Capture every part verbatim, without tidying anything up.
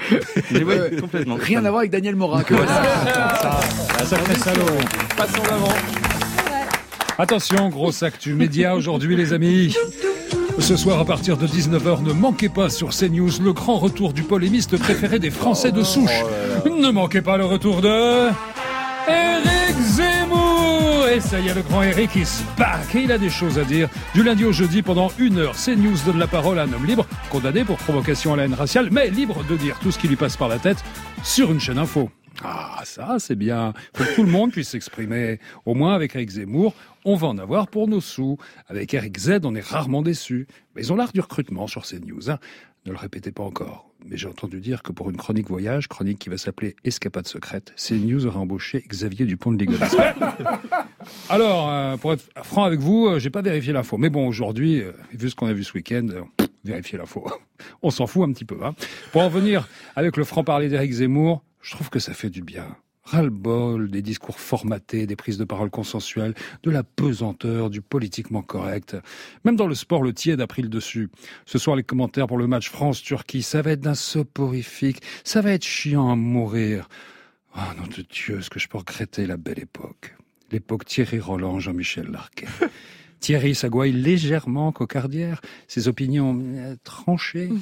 Mais ouais, complètement. Rien à voir avec Daniel Morin. Que voilà. Ça, un sacré salaud. Passons d'avant. Attention, grosse actu média aujourd'hui, les amis. Ce soir, à partir de dix-neuf heures, ne manquez pas sur CNews le grand retour du polémiste préféré des Français de souche. Oh là là. Ne manquez pas le retour de... Éric Zemmour. Et ça y est, le grand Éric is back. Et il a des choses à dire. Du lundi au jeudi, pendant une heure, CNews donne la parole à un homme libre, condamné pour provocation à la haine raciale, mais libre de dire tout ce qui lui passe par la tête sur une chaîne info. Ah, ça, c'est bien. Faut que tout le monde puisse s'exprimer. Au moins, avec Éric Zemmour, on va en avoir pour nos sous. Avec Eric Z, on est rarement déçus. Mais ils ont l'art du recrutement sur CNews. Hein. Ne le répétez pas encore. Mais j'ai entendu dire que pour une chronique voyage, chronique qui va s'appeler Escapade secrète, CNews aurait embauché Xavier Dupont de Ligonnès. Alors, euh, pour être franc avec vous, euh, j'ai pas vérifié l'info. Mais bon, aujourd'hui, euh, vu ce qu'on a vu ce week-end, euh, vérifiez l'info. On s'en fout un petit peu. Hein. Pour en venir avec le franc-parler d'Éric Zemmour, je trouve que ça fait du bien. Ras-le-bol des discours formatés, des prises de parole consensuelles, de la pesanteur, du politiquement correct. Même dans le sport, le tiède a pris le dessus. Ce soir, les commentaires pour le match France-Turquie, ça va être d'un soporifique, ça va être chiant à mourir. Ah, oh, nom de Dieu, ce que je peux regretter la belle époque. L'époque Thierry Roland, Jean-Michel Larquet. Thierry s'agouaille légèrement cocardière, ses opinions euh, tranchées.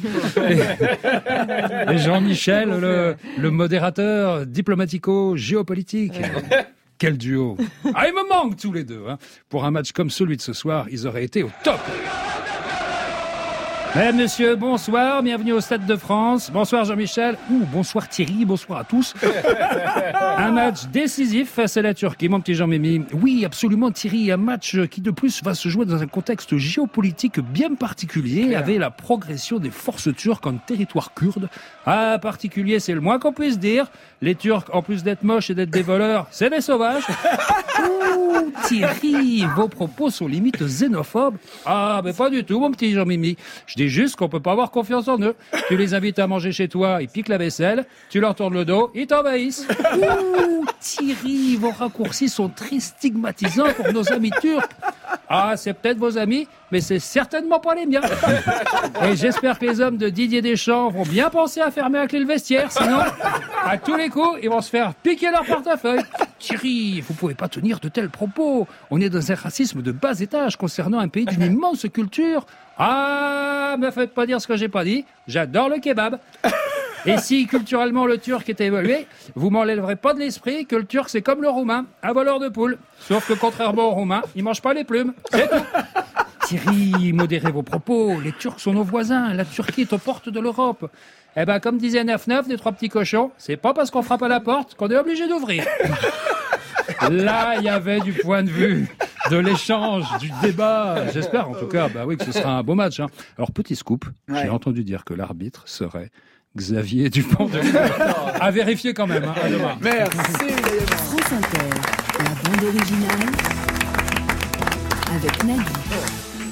et, et Jean-Michel, le, le modérateur diplomatico-géopolitique. Quel duo. Ah, ils me manquent tous les deux. Hein. Pour un match comme celui de ce soir, ils auraient été au top. Mesdames, Messieurs, bonsoir, bienvenue au Stade de France. Bonsoir Jean-Michel. Ouh, bonsoir Thierry, bonsoir à tous. Un match décisif face à la Turquie, mon petit Jean-Mimi. Oui, absolument Thierry, un match qui de plus va se jouer dans un contexte géopolitique bien particulier, avec la progression des forces turques en territoire kurde. Ah, particulier, c'est le moins qu'on puisse dire. Les Turcs, en plus d'être moches et d'être des voleurs, c'est des sauvages. Ouh, Thierry, vos propos sont limite xénophobes. Ah, mais pas du tout, mon petit Jean-Mimi. Je dis juste qu'on peut pas avoir confiance en eux. Tu les invites à manger chez toi, ils piquent la vaisselle, tu leur tournes le dos, ils t'envahissent. Ouh, Thierry, vos raccourcis sont très stigmatisants pour nos amis turcs. Ah, c'est peut-être vos amis, mais c'est certainement pas les miens. Et j'espère que les hommes de Didier Deschamps vont bien penser à fermer la clé le vestiaire, sinon, à tous les coups, ils vont se faire piquer leur portefeuille. Thierry, vous pouvez pas tenir de tels propos. On est dans un racisme de bas étage concernant un pays d'une immense culture. Ah, me faites pas dire ce que j'ai pas dit. J'adore le kebab. Et si culturellement le turc est évolué, vous m'enlèverez pas de l'esprit que le turc c'est comme le roumain, un voleur de poules. Sauf que contrairement au roumain, il mange pas les plumes. C'est tout. Thierry, modérez vos propos. Les Turcs sont nos voisins. La Turquie est aux portes de l'Europe. Eh ben, comme disait neuf neuf des trois petits cochons, c'est pas parce qu'on frappe à la porte qu'on est obligé d'ouvrir. Là, il y avait du point de vue, de l'échange, du débat. J'espère en tout cas, bah oui, que ce sera un beau match. Hein. Alors, petit scoop, ouais. J'ai entendu dire que l'arbitre serait Xavier Dupont de Ligonnès. À vérifier quand même. Hein, à demain. Merci. France Inter, la bande originale avec Nagui.